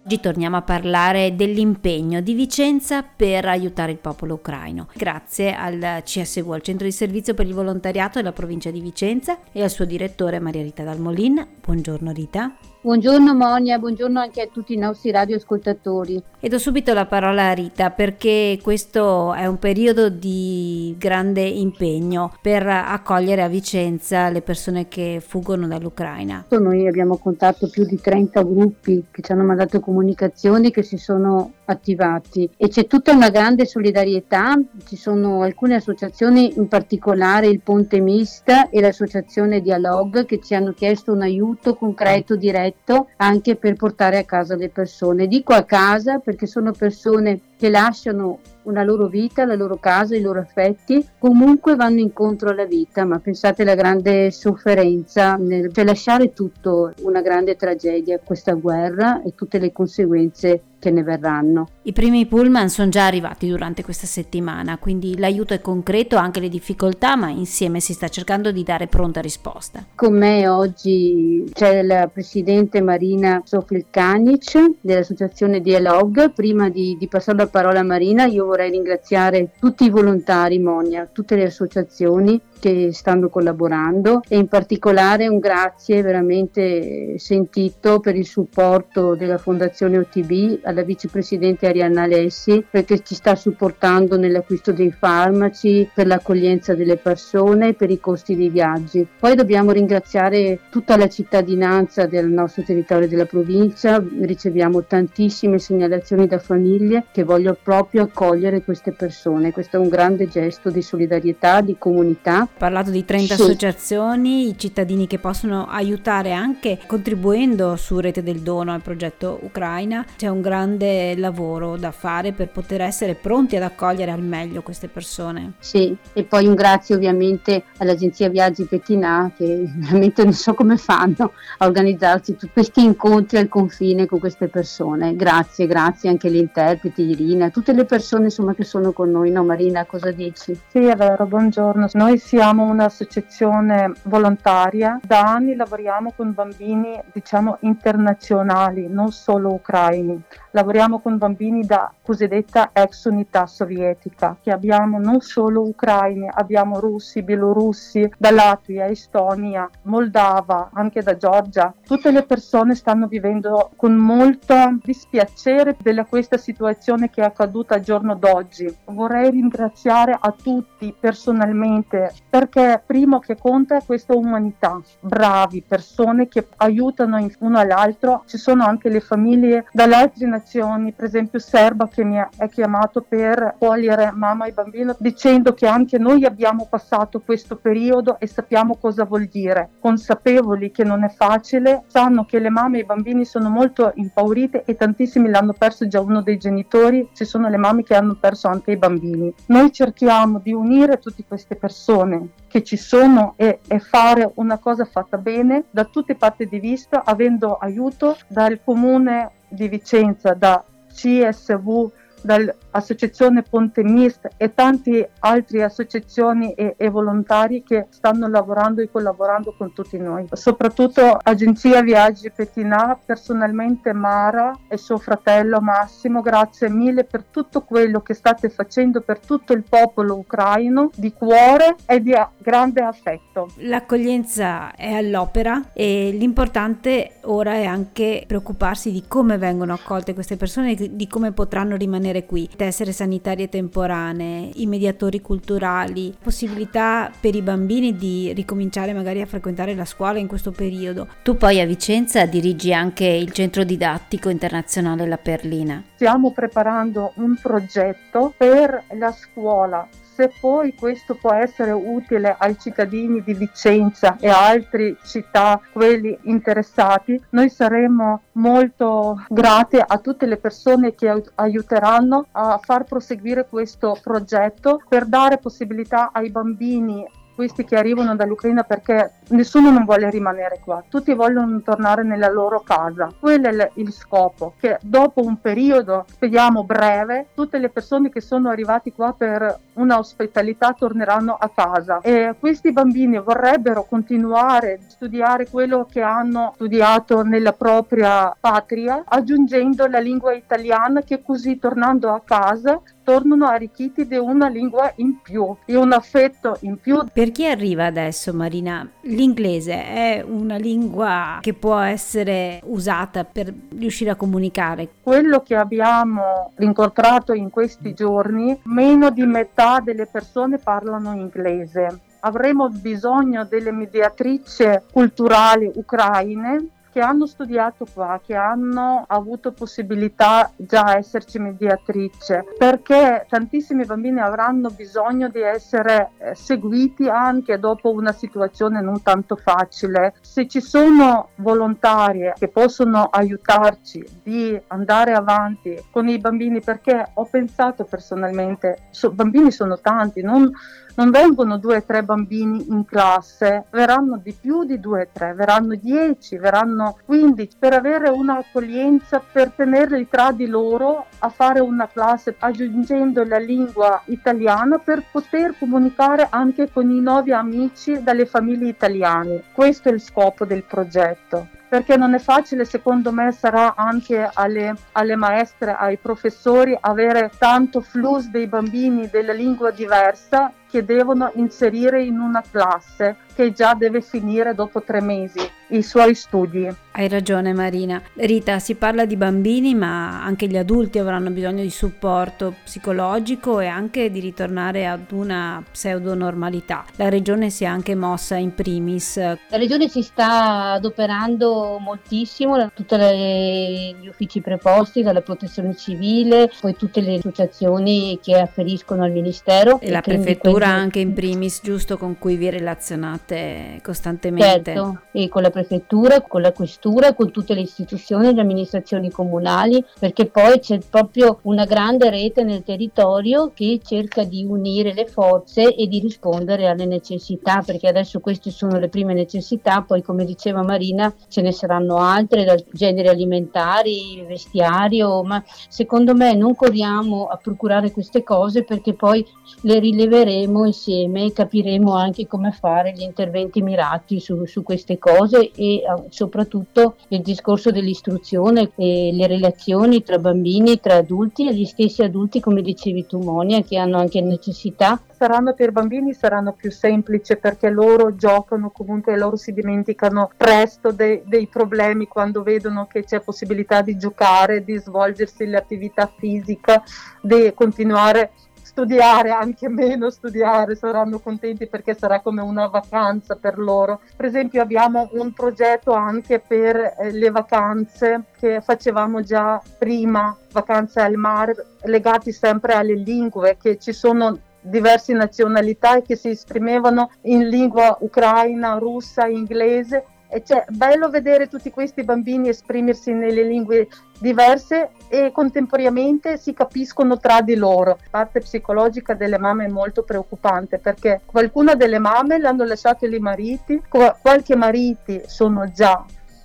Oggi torniamo a parlare dell'impegno di Vicenza per aiutare il popolo ucraino. Grazie al CSV, al Centro di Servizio per il Volontariato della provincia di Vicenza, e al suo direttore Maria Rita Dalmolin. Buongiorno Rita. Buongiorno Monia, buongiorno anche a tutti i nostri radioascoltatori. E do subito la parola a Rita perché questo è un periodo di grande impegno per accogliere a Vicenza le persone che fuggono dall'Ucraina. Noi abbiamo contattato più di 30 gruppi che ci hanno mandato comunicazioni, che si sono attivati, e c'è tutta una grande solidarietà. Ci sono alcune associazioni, in particolare il Ponte Mista e l'associazione Dialog, che ci hanno chiesto un aiuto concreto, diretto, anche per portare a casa le persone. Dico a casa perché sono persone che lasciano una loro vita, la loro casa, i loro affetti, comunque vanno incontro alla vita, ma pensate alla grande sofferenza, cioè lasciare tutto, una grande tragedia, questa guerra e tutte le conseguenze che ne verranno. I primi pullman sono già arrivati durante questa settimana, quindi l'aiuto è concreto, anche le difficoltà, ma insieme si sta cercando di dare pronta risposta. Con me oggi c'è la presidente Marina Sofilcanic dell'associazione Dialog. Prima di passare la parola a Marina, io vorrei ringraziare tutti i volontari, Monia, tutte le associazioni che stanno collaborando, e in particolare un grazie veramente sentito per il supporto della Fondazione OTB alla vicepresidente Arianna Alessi, perché ci sta supportando nell'acquisto dei farmaci, per l'accoglienza delle persone, per i costi dei viaggi. Poi dobbiamo ringraziare tutta la cittadinanza del nostro territorio della provincia. Riceviamo tantissime segnalazioni da famiglie che vogliono proprio accogliere queste persone. Questo è un grande gesto di solidarietà, di comunità. Parlato di 30 associazioni, i cittadini che possono aiutare anche contribuendo su Rete del Dono al progetto Ucraina. C'è un grande lavoro da fare per poter essere pronti ad accogliere al meglio queste persone. Sì, e poi un grazie ovviamente all'agenzia Viaggi Pettinà, che veramente non so come fanno a organizzarsi tutti questi incontri al confine con queste persone. Grazie anche agli interpreti, Irina, tutte le persone insomma che sono con noi. No, Marina, cosa dici? Sì, è vero, buongiorno. Noi siamo un'associazione volontaria. Da anni lavoriamo con bambini, internazionali, non solo ucraini. Lavoriamo con bambini da cosiddetta ex unità sovietica, che abbiamo non solo ucraini, abbiamo russi, bielorussi, da Latvia, Estonia, Moldava, anche da Georgia. Tutte le persone stanno vivendo con molto dispiacere della questa situazione che è accaduta al giorno d'oggi. Vorrei ringraziare a tutti personalmente, perché primo che conta è questa umanità, bravi persone che aiutano uno all'altro. Ci sono anche le famiglie dalle altre nazioni, per esempio serba, che mi ha chiamato per accogliere mamma e bambino, dicendo che anche noi abbiamo passato questo periodo e sappiamo cosa vuol dire, consapevoli che non è facile, sanno che le mamme e i bambini sono molto impaurite e tantissimi l'hanno perso già uno dei genitori. Ci sono le mamme che hanno perso anche i bambini. Noi cerchiamo di unire tutte queste persone che ci sono e fare una cosa fatta bene da tutte le parti di vista, avendo aiuto dal Comune di Vicenza, da CSV, dall'associazione Ponte Mista e tante altre associazioni e volontari che stanno lavorando e collaborando con tutti noi. Soprattutto Agenzia Viaggi Pettinà, personalmente Mara e suo fratello Massimo, grazie mille per tutto quello che state facendo per tutto il popolo ucraino, di cuore e di grande affetto. L'accoglienza è all'opera e l'importante ora è anche preoccuparsi di come vengono accolte queste persone, di come potranno rimanere qui. Tessere sanitarie temporanee, i mediatori culturali, possibilità per i bambini di ricominciare magari a frequentare la scuola in questo periodo. Tu poi a Vicenza dirigi anche il centro didattico internazionale La Perlina. Stiamo preparando un progetto per la scuola. Se poi questo può essere utile ai cittadini di Vicenza e altre città, quelli interessati, noi saremo molto grati a tutte le persone che aiuteranno a far proseguire questo progetto per dare possibilità ai bambini questi che arrivano dall'Ucraina, perché nessuno non vuole rimanere qua, tutti vogliono tornare nella loro casa. Quello è il scopo, che dopo un periodo, speriamo breve, tutte le persone che sono arrivati qua per una ospitalità torneranno a casa, e questi bambini vorrebbero continuare a studiare quello che hanno studiato nella propria patria, aggiungendo la lingua italiana, che così tornando a casa tornano arricchiti di una lingua in più, di un affetto in più. Per chi arriva adesso, Marina, l'inglese è una lingua che può essere usata per riuscire a comunicare? Quello che abbiamo incontrato in questi giorni, meno di metà delle persone parlano inglese. Avremo bisogno delle mediatrici culturali ucraine che hanno studiato qua, che hanno avuto possibilità già esserci mediatrice, perché tantissimi bambini avranno bisogno di essere seguiti anche dopo una situazione non tanto facile. Se ci sono volontarie che possono aiutarci di andare avanti con i bambini, perché ho pensato personalmente, bambini sono tanti, non vengono 2 o 3 bambini in classe, verranno di più di 2 o 3, verranno 10, verranno 15, per avere un'accoglienza, per tenerli tra di loro a fare una classe, aggiungendo la lingua italiana per poter comunicare anche con i nuovi amici dalle famiglie italiane. Questo è il scopo del progetto. Perché non è facile, secondo me sarà anche alle maestre, ai professori, avere tanto flusso dei bambini della lingua diversa che devono inserire in una classe che già deve finire dopo 3 mesi i suoi studi. Hai ragione Marina. Rita, si parla di bambini, ma anche gli adulti avranno bisogno di supporto psicologico e anche di ritornare ad una pseudo-normalità. La regione si è anche mossa in primis. La regione si sta adoperando moltissimo, tutti gli uffici preposti, dalla protezione civile, poi tutte le associazioni che afferiscono al ministero. E la prefettura anche in primis, giusto, con cui vi relazionate costantemente. Certo, e con la prefettura, con la questura, con tutte le istituzioni e le amministrazioni comunali, perché poi c'è proprio una grande rete nel territorio che cerca di unire le forze e di rispondere alle necessità, perché adesso queste sono le prime necessità, poi come diceva Marina ce ne saranno altre, dal generi alimentari, vestiario, ma secondo me non corriamo a procurare queste cose, perché poi le rileveremo insieme e capiremo anche come fare gli interventi mirati su queste cose, e soprattutto il discorso dell'istruzione e le relazioni tra bambini, tra adulti e gli stessi adulti, come dicevi tu Monia, che hanno anche necessità. Saranno per bambini, saranno più semplici, perché loro giocano comunque, loro si dimenticano presto dei problemi quando vedono che c'è possibilità di giocare, di svolgersi l'attività fisica, di continuare studiare, anche meno studiare, saranno contenti perché sarà come una vacanza per loro. Per esempio abbiamo un progetto anche per le vacanze che facevamo già prima, vacanze al mare, legati sempre alle lingue, che ci sono diverse nazionalità che si esprimevano in lingua ucraina, russa, inglese, e c'è bello vedere tutti questi bambini esprimersi nelle lingue diverse e contemporaneamente si capiscono tra di loro. La parte psicologica delle mamme è molto preoccupante, perché qualcuna delle mamme le hanno lasciate i mariti, qualche mariti sono già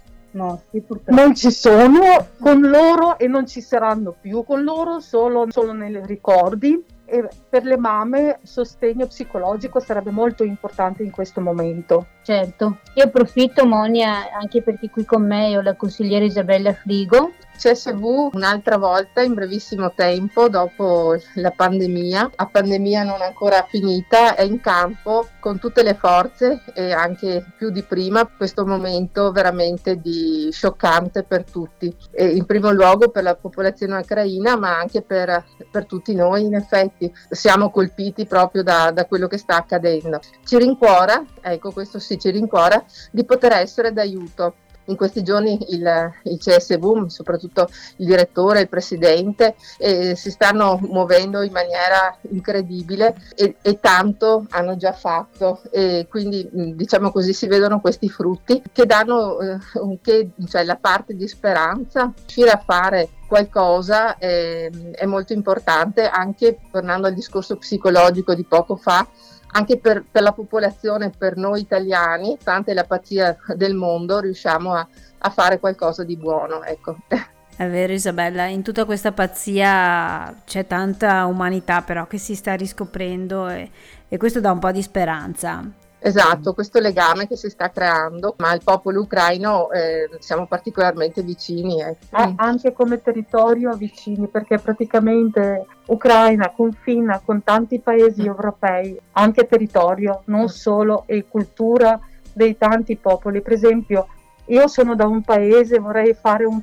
non ci sono con loro e non ci saranno più con loro, solo nei ricordi. E per le mamme sostegno psicologico sarebbe molto importante in questo momento. Certo, io approfitto Monia anche perché qui con me ho la consigliera Isabella Frigo. CSV un'altra volta in brevissimo tempo dopo la pandemia, la pandemia non ancora finita, è in campo con tutte le forze e anche più di prima, questo momento veramente scioccante per tutti, e in primo luogo per la popolazione ucraina, ma anche per tutti noi. In effetti siamo colpiti proprio da quello che sta accadendo. Ci rincuora, ecco, questo sì, ci rincuora di poter essere d'aiuto. In questi giorni il CSV, soprattutto il direttore, il presidente, si stanno muovendo in maniera incredibile e tanto hanno già fatto, e quindi diciamo così si vedono questi frutti che danno cioè la parte di speranza. Riuscire a fare qualcosa è molto importante, anche tornando al discorso psicologico di poco fa. anche per la popolazione, per noi italiani, tanta è la pazzia del mondo, riusciamo a fare qualcosa di buono, ecco. È vero Isabella, in tutta questa pazzia c'è tanta umanità però che si sta riscoprendo e questo dà un po' di speranza. Esatto, questo legame che si sta creando, ma al popolo ucraino siamo particolarmente vicini. Anche come territorio vicini, perché praticamente Ucraina confina con tanti paesi europei, anche territorio, non solo, e cultura dei tanti popoli. Per esempio, io sono da un paese, vorrei fare un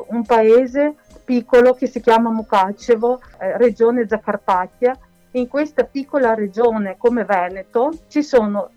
paese piccolo che si chiama Mukachevo, regione Zakarpattia. In questa piccola regione come Veneto ci sono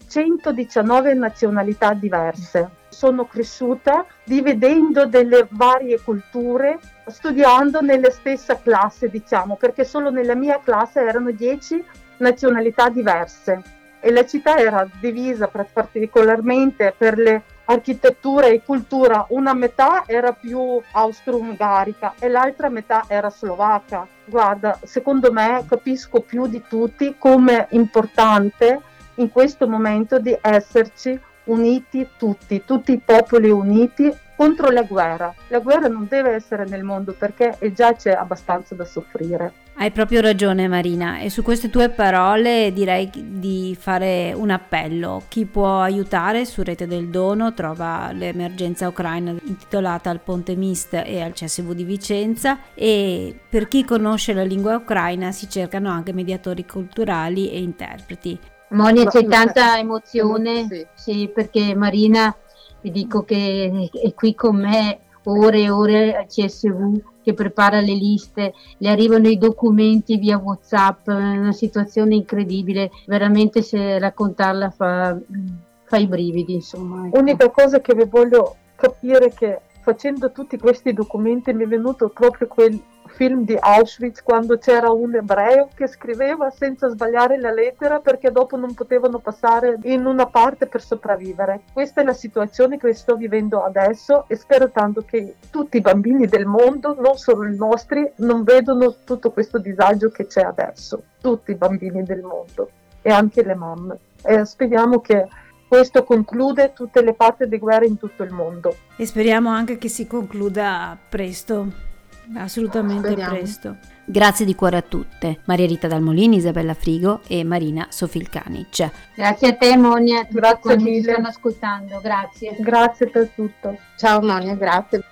119 nazionalità diverse. Sono cresciuta dividendo delle varie culture, studiando nella stessa classe, diciamo, perché solo nella mia classe erano 10 nazionalità diverse e la città era divisa particolarmente per le architettura e cultura. Una metà era più austro-ungarica e l'altra metà era slovacca. Guarda, secondo me capisco più di tutti come è importante in questo momento di esserci uniti tutti i popoli uniti contro la guerra. La guerra non deve essere nel mondo perché già c'è abbastanza da soffrire. Hai proprio ragione Marina, e su queste tue parole direi di fare un appello. Chi può aiutare su Rete del Dono trova l'emergenza ucraina intitolata al Ponte Mist e al CSV di Vicenza, e per chi conosce la lingua ucraina si cercano anche mediatori culturali e interpreti. Monia, c'è tanta emozione, sì, perché Marina, vi dico che è qui con me ore e ore al CSV, che prepara le liste, le arrivano i documenti via WhatsApp, è una situazione incredibile, veramente se raccontarla fa i brividi, insomma. Ecco. Unica cosa che vi voglio capire è che facendo tutti questi documenti mi è venuto proprio quel film di Auschwitz, quando c'era un ebreo che scriveva senza sbagliare la lettera perché dopo non potevano passare in una parte per sopravvivere. Questa è la situazione che sto vivendo adesso e spero tanto che tutti i bambini del mondo, non solo i nostri, non vedano tutto questo disagio che c'è adesso. Tutti i bambini del mondo e anche le mamme. E speriamo che questo conclude tutte le parti di guerra in tutto il mondo. E speriamo anche che si concluda presto. Assolutamente Speriamo. Presto. Grazie di cuore a tutte, Maria Rita Dalmolini, Isabella Frigo e Marina Sofilkanic. Grazie a te Monia, a tutti Grazie quanti mille. ci stanno ascoltando, grazie. Grazie per tutto. Ciao Monia, grazie.